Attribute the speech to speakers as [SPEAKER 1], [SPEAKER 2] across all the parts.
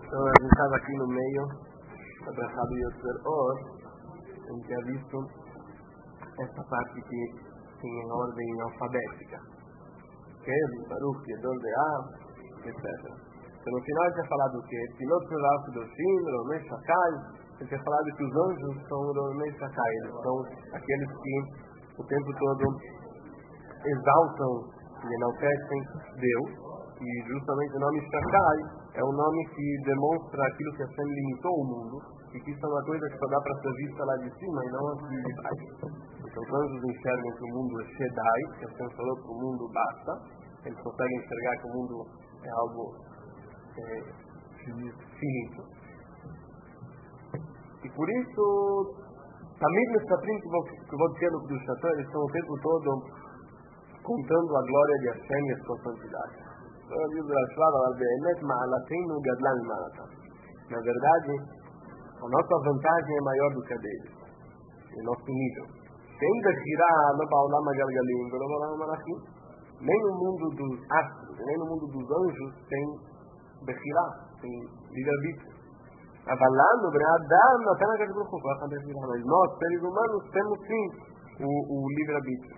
[SPEAKER 1] Então a gente estava aqui no meio, abraçado e Or, a gente tinha visto essa parte que tem em ordem alfabética. Baruch, Yedor Be'ah, etc. Então no final a gente tinha falado o quê? Pilot Rav Doshim, Romei Shakai. A gente tinha falado que os anjos são Romei Shakai, eles são aqueles que o tempo todo exaltam e enaltecem Deus. E justamente o nome Shakai é um nome que demonstra aquilo que Hashem limitou o mundo, e que isso é uma coisa que só dá para ser vista lá de cima e não aqui de baixo. Então os anjos enxergam que o mundo é Shaddai, que Hashem falou que o mundo basta, eles conseguem enxergar que o mundo é algo finito. E por isso, também nos capítulos que vou dizer no Kedushat, eles estão o tempo todo contando a glória de Hashem e a sua santidade. Na verdade, a nossa vantagem é maior do que a deles, o nosso nível. Nem no mundo dos astros, nem no mundo dos anjos tem Bechirá, tem livre-arbítrio. Nós, seres humanos, temos sim o livre-arbítrio.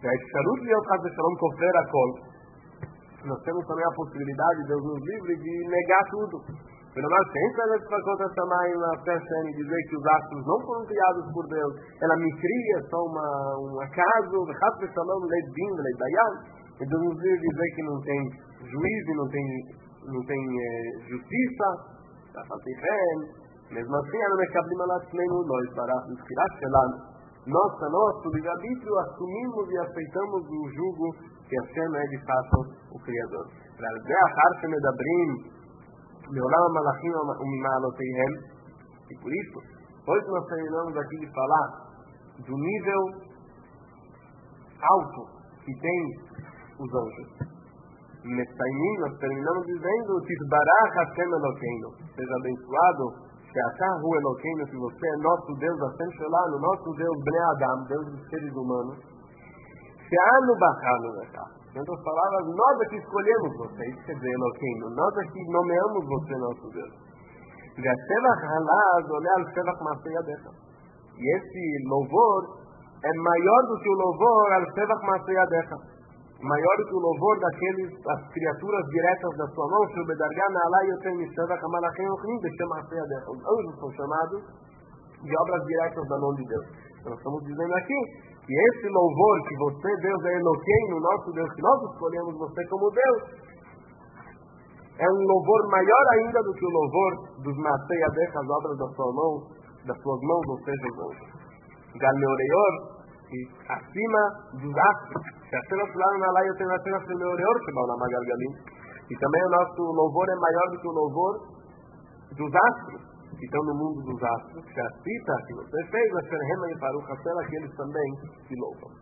[SPEAKER 1] Nós temos também a possibilidade, Deus nos livre, de negar tudo. Pelo menos sempre a gente vai contra essa mãe e dizer que os astros não foram criados por Deus. Ela me cria, são um acaso, e Deus nos livre dizer que não tem juízo, não tem justiça, mesmo assim, nosso livre-arbítrio, assumimos e aceitamos o jugo que Hashem é de fato o Criador. E por isso, hoje nós terminamos aqui de falar do nível alto que tem os anjos. Nós terminamos dizendo Tisbarach Hashem Elokeinu, seja abençoado Sheatah Hu Elokeinu, que você é nosso Deus, Hashem Shelanu, nosso Deus Bnei Adam, Deus dos seres humanos. She'anu Bachanu Lekah. Em outras palavras, nós aqui escolhemos você, isso quer dizer Elokeinu, nós aqui nomeamos você nosso Deus. E esse louvor é maior do que o louvor al Shevach Ma'aseh Yadecha, maior do que o louvor das criaturas diretas da sua mão. Os anjos são chamados de obras diretas da mão de Deus. Então, nós estamos dizendo aqui que esse louvor que você, Deus, é Eloqueino, nosso Deus, que nós escolhemos você como Deus, é um louvor maior ainda do que o louvor dos Ma'aseh Yadecha, as obras da sua mão, das suas mãos, ou seja, os anjos. Galmeoreior, e acima dos astros. E também o nosso louvor é maior do que o louvor dos astros que estão no mundo dos astros. Que a cita que você fez, aqueles também que louvam.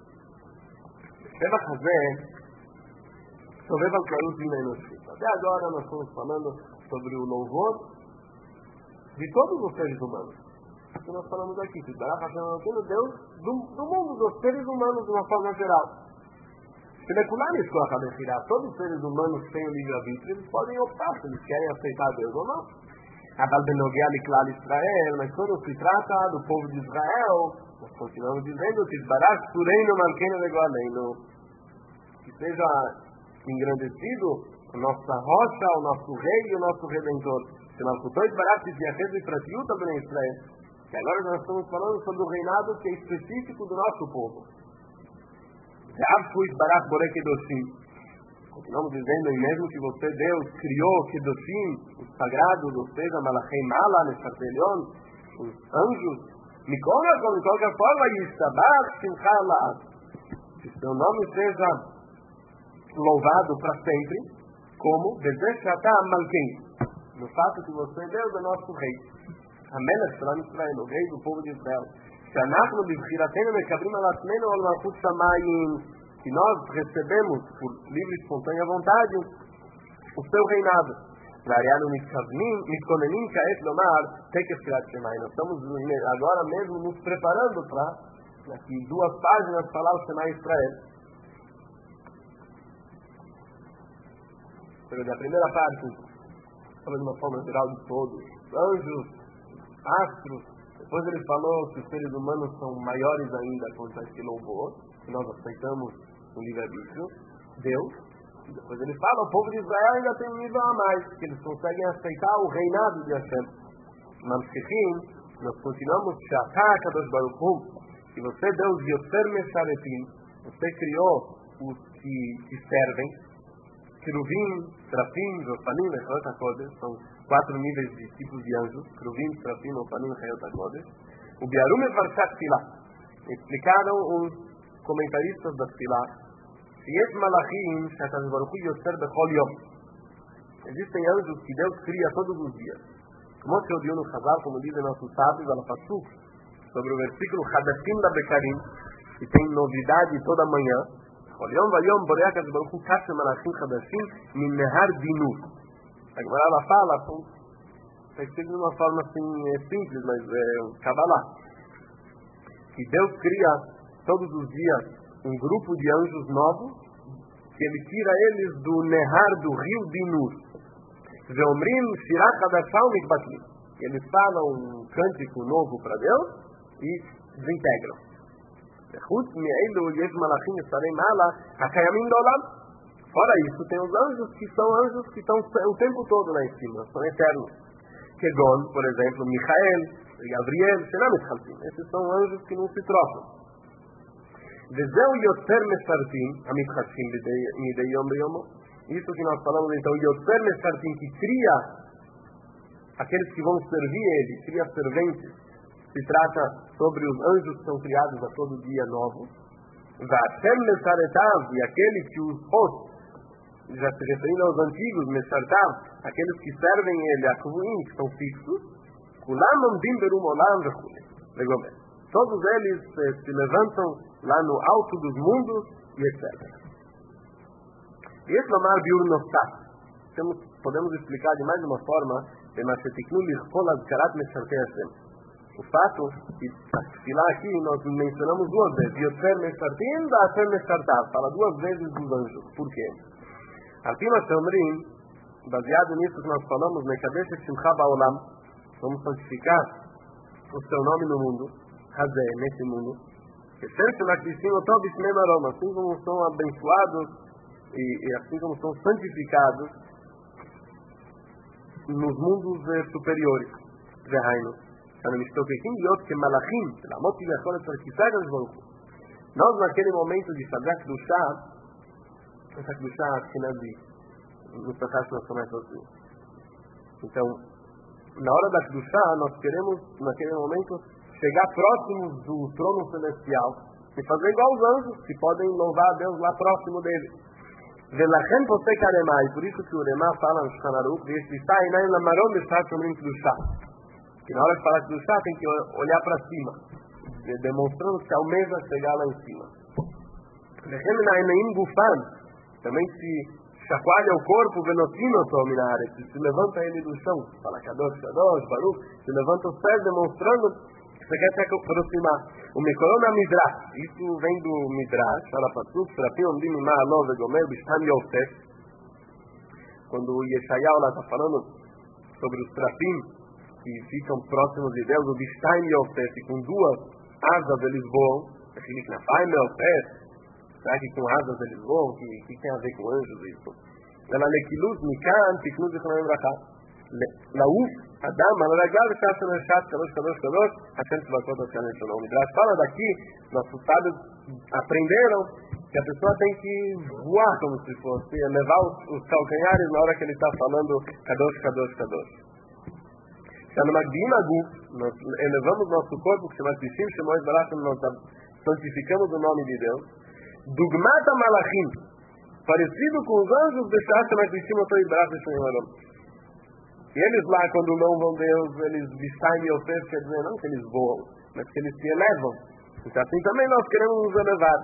[SPEAKER 1] Até agora nós estamos falando sobre o louvor de todos os seres humanos. Que nós falamos aqui, que Deus do mundo dos seres humanos de uma forma geral. Todos os seres humanos que têm o livre-arbítrio, eles podem optar se eles querem aceitar Deus ou não. Mas quando se trata do povo de Israel, nós continuamos dizendo que seja engrandecido a nossa rocha, o nosso rei e o nosso redentor. Que agora nós estamos falando sobre o reinado que é específico do nosso povo. Continuamos dizendo, e mesmo que você, Deus, criou Kedoshim, os sagrados, ou seja, Malachei Mala, Neshatelion, os anjos, de qualquer forma, que seu nome seja louvado para sempre, como no fato que você, Deus, é nosso rei. Amelech Shalom Israel, o rei do povo de Israel. Que nós recebemos por livre e espontânea vontade o seu reinado. Nós estamos agora mesmo nos preparando para, aqui 2 páginas, falar o Shema Israel. A primeira parte fala de uma forma geral de todos. Anjos, astros. Depois ele falou que os seres humanos são maiores ainda quando está esse louvor, que nós aceitamos o livre-arbítrio. Deus. E depois ele fala, o povo de Israel ainda tem um nível a mais, que eles conseguem aceitar o reinado de Hashem. Mamshechim, nós continuamos, She'atah Kadosh Baruch Hu, que você, Deus, Yoter Mesharetim, você criou os que te servem, Keruvim, Serafim, Ofanim, Chayot HaKodesh, são 4 níveis de tipos de anjos, Keruvim, Serafim, Ofanim, Chayot HaKodesh. O Biarum e Varshat Tfilah, explicaram os comentaristas da Tfilah, Yesh Malachim, Shakadosh Baruch Hu Yoter Bechol Yom. Existem anjos que Deus cria todos os dias. Como se ouviu no Chazal, como dizem nossos sábios, ela passou sobre o versículo Hadashim da Bekarim, que tem novidade toda manhã. Chol Yom Vayom Boreach Kadosh Baruch Hu Kashem Malachim Hadashim Min Nehar Dinur. Agora ela fala, está escrito de uma forma assim simples, mas é Kabbalah, que Deus cria todos os dias um grupo de anjos novos, que ele tira eles do Nehar, do rio Dinur. Veomrim Shirat Hadashah Mikbatlim. Eles falam um cântico novo para Deus e desintegram. Chutz me'elu yesh malachim estarei mala hakayamim dolam. Fora isso, tem os anjos que estão o tempo todo lá em cima, são eternos. Kegon, por exemplo, Michael, Gabriel, Shenam Etchaltim. Esses são anjos que não se trocam. Vezeu Yoter Meshartim, Amitchashim Midei Yom Beyomo. Isso que nós falamos então, Yoter Meshartim, que cria aqueles que vão servir ele, cria serventes. Se trata sobre os anjos que são criados a todo dia novos. Vashem Mesharetav, e aquele que os já se referindo aos antigos, Meshartav, aqueles que servem ele, a Kvuim, que são fixos. Kulam Amdim Berum Olam Vechule. Todos eles se levantam lá no alto dos mundos e etc. E esse Lomar Biur Nostat, podemos explicar de mais uma forma, o fato que aqui nós mencionamos 2 vezes, Yoter Meshartim, Yoter Meshartav, fala 2 vezes dos anjos. Por quê? Artima Shomrim, baseado nisso que nós falamos, Mekadesh et Shimcha Ba'olam, vamos santificar o seu nome no mundo, Hazé, nesse mundo, assim como são abençoados e assim como são santificados nos mundos superiores. Nós, naquele momento de fazer a Kedushá, essa Kedushá Ashkenazi, nos Pesach nós começamos assim. Então, na hora da Kedushá, nós queremos, naquele momento, chegar próximos do trono celestial e fazer igual os anjos, que podem louvar a Deus lá próximo dele. Velachem posei karemai, por isso que o Remá fala no Shulchan Aruch, que na hora de falar Kedushá tem que olhar para cima, demonstrando que almeja chegar lá em cima. Também se chacoalha o corpo, se levanta ele do chão, fala Kadosh, Kadosh, Baruch, se levanta os pés demonstrando que você quer se aproximar. O Mekorona Midrash, isso vem do Midrash, fala Patsuk, Serafim, Omdim, Ma'alov, Gomer, Bishtam Yosef. Quando o Yeshayahu lá está falando sobre os Serafim que ficam próximos de Deus, o Bishtam Yosef, com 2 asas eles voam, aquele que na Paim Yosef, será que com asas eles voam? Que tem a ver com anjos isso? Ela lekiluz mikan tiknuz economia brachá. Lauf Adam alaragal shashan shat kadosh kadosh kadosh Hashem tzvakot Hashem shalom. Midrash fala daqui, nossos sábios aprenderam que a pessoa tem que voar como se fosse, levar os calcanhares na hora que ele está falando kadosh kadosh kadosh. Nós elevamos nosso corpo, que chama Tishim Shemois Barach, nós santificamos o nome de Deus. Dugmata Malachim, parecido com os anjos, deixaste mais em cima o teu braço de Senhor. E eles lá, quando não vão Deus, eles Bishtaim e Yosef, quer dizer, não que eles voam, mas que eles se elevam. Então assim também nós queremos nos elevar.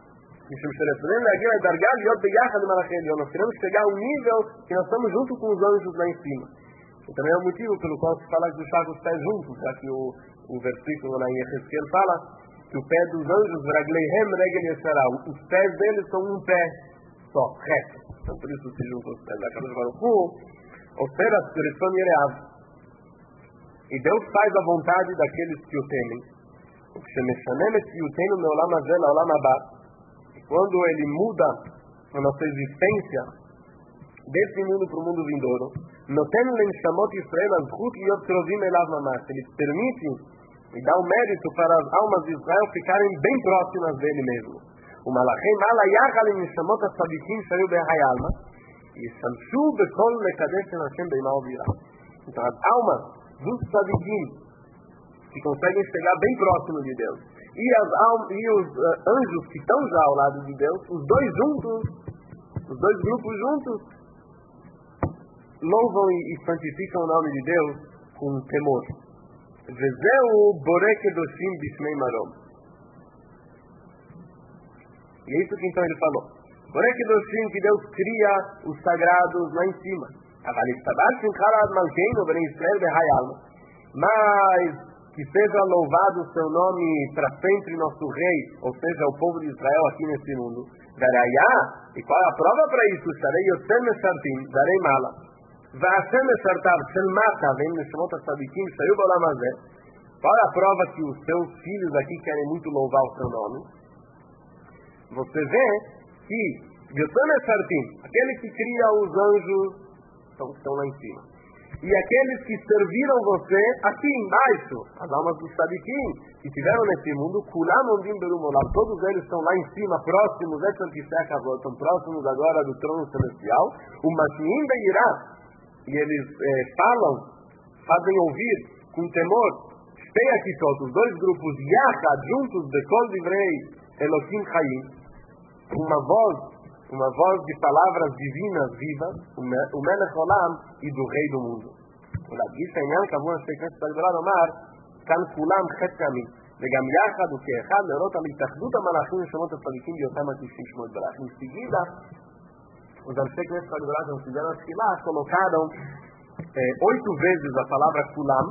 [SPEAKER 1] Nós queremos chegar a um nível que nós estamos junto com os anjos lá em cima. E também é o motivo pelo qual se fala de deixar os pés juntos, já que o versículo lá em Ezequiel fala que o pé dos anjos, os pés deles são um pé só, reto. Então por isso se juntam os pés da Kadosh Baruch Hu. Ofera Tzorefon Yereav. E Deus faz a vontade daqueles que o temem. O que se meshanem et yutenu me'olam hazeh la'olam haba. E quando ele muda a nossa existência desse mundo para o mundo vindouro, noten le'neshamot Yisrael azchut liot krovim elav mamash. Ele permite e dá o mérito para as almas de Israel ficarem bem próximas dele mesmo. O malachim ala yachal le'neshamot hatzadikim shayu be'hai alma yishamshu bekol lekadesh en Hashem be'ima uvira. Então as almas dos tzadikim que conseguem chegar bem próximo de Deus e os anjos que estão já ao lado de Deus, os dois grupos juntos louvam e santificam o nome de Deus com temor. Vezeu borei kedoshim b'shnei marom. E é isso que então ele falou. Borei kedoshim, que Deus cria os sagrados lá em cima. Mas que seja louvado o seu nome para sempre, nosso rei, ou seja, o povo de Israel aqui nesse mundo. E qual é a prova para isso? Sharei Yosem Meshartim, darei mala. V'Hashem Meshartav, Shel Mata, vem Neshemot HaTzadikim, Shayu B'olam Hazeh. Qual é a prova que os seus filhos aqui querem muito louvar o seu nome? Você vê que Yosem Meshartim, aquele que cria os anjos, estão lá em cima. E aqueles que serviram você aqui embaixo, as almas dos tzadikim, que estiveram nesse mundo, Kulam Omdim Berum Olam, todos eles estão lá em cima, próximos, estão próximos agora do trono celestial, o Mashim Beirá, e eles fazem ouvir com temor, tem aqui todos, os dois grupos, Yachad, juntos, Bekol Divrei Elohim Chaim, uma voz de palavras divinas vivas, o Melech Olam e do Rei do mundo. O Lagish Ainyan Kavun Shekhet Sagdara Omar, Kan Kulam Chet Kamim, Vegam Yachad o Keechad, Lerot Alitachdut HaMalachim Neshemot HaTzadikim B'yotam HaTishim Shemot Barach. Em seguida, os Anshe Knesset Sagdara que fizeram a Tefilá colocaram 8 vezes a palavra Kulam,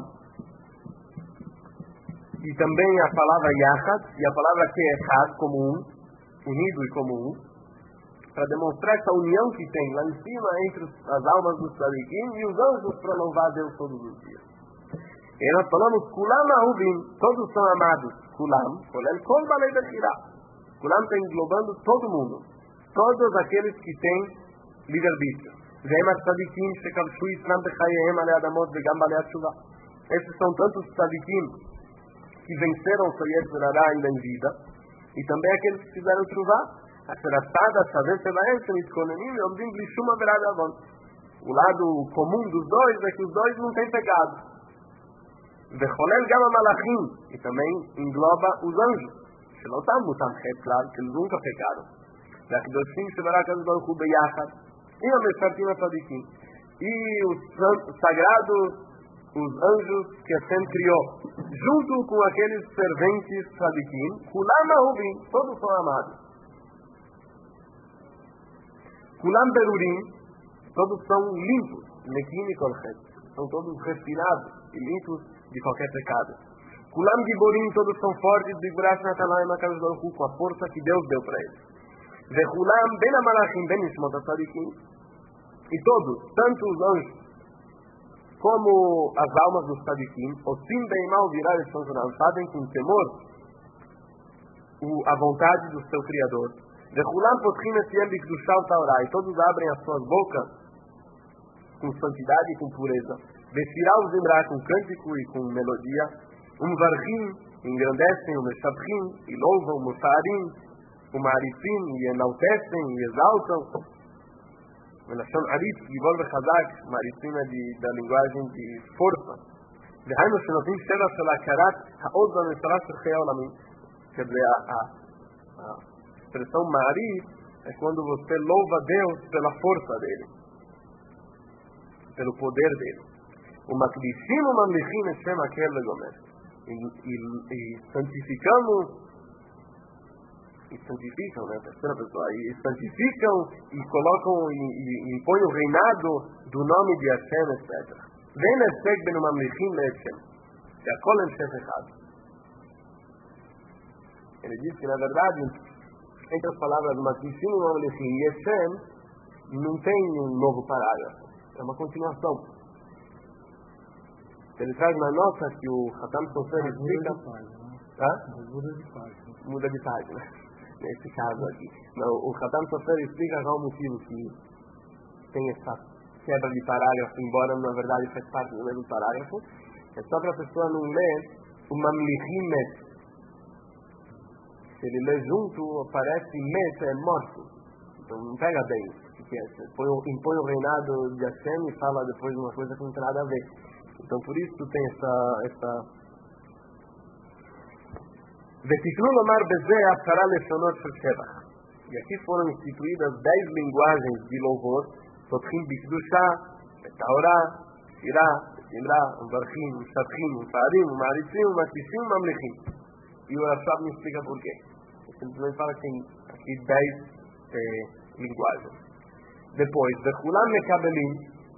[SPEAKER 1] e também a palavra Yachad, e a palavra Keechad como unido e como para demonstrar essa união que tem lá em cima entre as almas dos tzadikim e os anjos para louvar a Deus todos os dias. E nós falamos, Kulam Ahuvim, todos são amados. Kulam, Kol Balei Bechirá. Kulam está englobando todo mundo, todos aqueles que têm livre-arbítrio. Vem as tzadikim, Shekavshu Yisram Bechayehem Alei Adamot Vegam Balei Atshuvah. Esses são tantos tzadikim que venceram o Soyet Verará ainda em vida, e também aqueles que fizeram Tshuvah. O lado comum dos dois é que os dois não têm pecado. E também engloba os anjos, que eles nunca pecaram. E os sagrados, os anjos que Hashem criou, junto com aqueles serventes tzadikim, todos são amados. Kulam Berurim, todos são limpos, Nekim e Kolchet, são todos refinados e limpos de qualquer pecado. Kulam Giborim, todos são fortes, Bigbrash Natalayim HaKadosh Baruch Hu, com a força que Deus deu para eles. Vechulam Ben Amalachim Ben Nishmot HaTzadikim, e todos, tanto os anjos como as almas dos tzadikim, Osim Beimah Uvirá Yeshon Shonam, fazem com temor a vontade do seu Criador. Vechulam Potchim Esiem Bikdushah U'Taorah, e todos abrem as suas bocas com santidade e com pureza. Veshirah Uzimrah, com cântico e com melodia. Varchim, engrandecem, Meshabchim, e louvam, Musarim, Marifim, e enaltecem, e exaltam. Melashon Arif, Gibor Vechazak, Marifim é da linguagem de força. Vehainu Shenotim Sheva Shalakarat Ha'od V'Mesarah Shechei Olamim. Quer dizer, a expressão Marif é quando você louva Deus pela força dele, pelo poder dele. O Makdishim o Mamlichim Eshem Akel Legomer, e santificamos, e santificam, né, terceira pessoa, e santificam e colocam e impõem o reinado do nome de Hashem, etc. Vem Esek Ben Mamlichim Le'Hashem, que a Kol Hem Echad. Ele diz que, na verdade, entre as palavras Makdishim o Mamlichim e Hashem, não tem um novo parágrafo. é uma continuação. Ele traz na nota que o Hatam Sofer explica... Muda de página. Nesse caso aqui. Não, o Hatam Sofer explica qual o motivo que tem essa quebra de parágrafo, embora na verdade faz parte do mesmo parágrafo. É só para a pessoa não ler o Mamlichim Met. Se ele lê junto, aparece Met, é morto. Então não pega bem. Impõe o reinado de Hashem e fala depois uma coisa que não tem nada a ver. Então por isso tem essa Vetiklu lomar bezeh apsara leshonot shel shevach. E aqui foram instituídas 10 linguagens de louvor, Totchim bikdusha, betaorá, shirá, betimrá, umvarchim, umshabchim, umfarim, umaritzim, umakdishim, umamlichim. E o Rashab me explica por quê. Ele simplesmente fala que tem aqui 10 linguagens. Depois, Vechulam mekabelim,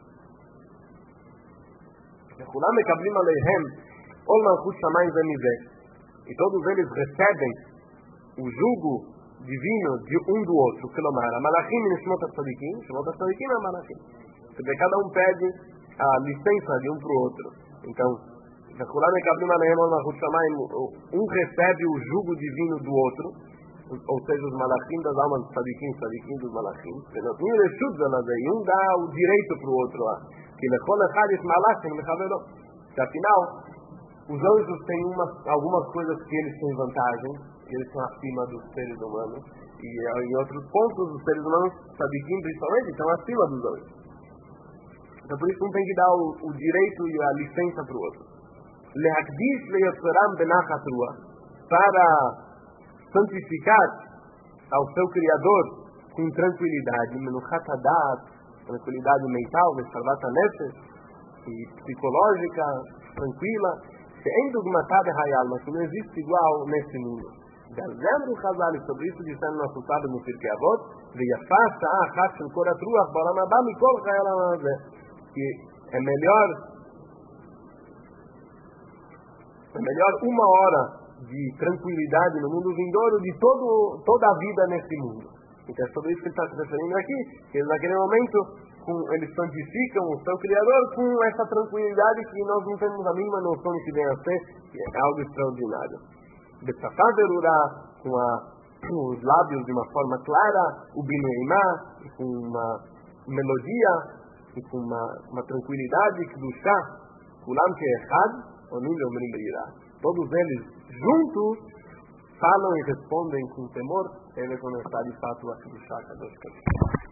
[SPEAKER 1] Vechulam mekablim aleihem, ol malchut shamayim vemizeh. E todos eles recebem o jugo divino de um do outro. Kilomar, a malachim e neshmot ha-tzadikim, neshmot ha-tzadikim e a malachim. Cada um pede a licença de um para o outro. Então, um recebe o jugo divino do outro, ou seja, os malachim das almas dos tzadikim, tzadikim dos malachim. E um dá o direito para o outro lá. Que afinal, os anjos têm algumas coisas que eles têm vantagem, eles são acima dos seres humanos, e em outros pontos os seres humanos, tzadikim principalmente, estão acima dos anjos. Então por isso um tem que dar o direito e a licença para o outro. Lehakdish leyotzeram benachat ruach, para santificar ao seu Criador com tranquilidade, menuchat hadat, tranquilidade mental, vesharvat hanefesh, e psicológica, tranquila, mas que não existe igual nesse mundo. Lembra o Chazal sobre isso, dizendo nosso sábio no Pirkei Avot, que é melhor uma hora de tranquilidade no mundo vindouro de toda a vida nesse mundo. Então é sobre isso que ele está se referindo aqui, que naquele momento eles santificam o seu Criador com essa tranquilidade que nós não temos a mínima noção de que vem a ser, que é algo extraordinário. Com os lábios de uma forma clara, o bineimá, com uma melodia, e com uma tranquilidade, que do chá, kulam que é errado, todos eles juntos falam e respondem com temor, ele é quando está de fato a do chá,